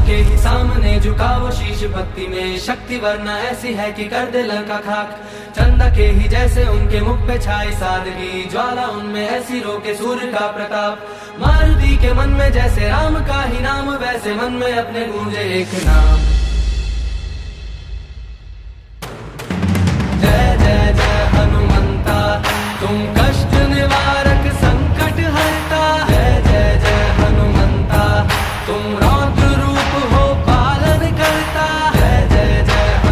के ही सामने झुका वो शीश भक्ति में, शक्ति वरना ऐसी है कि कर दे लंका खाक। चंदा के ही जैसे उनके मुख पे छाई सादगी, ज्वाला उनमें ऐसी रोके सूर्य का प्रताप। मारुति के मन में जैसे राम का ही नाम, वैसे मन में अपने गूंजे एक नाम।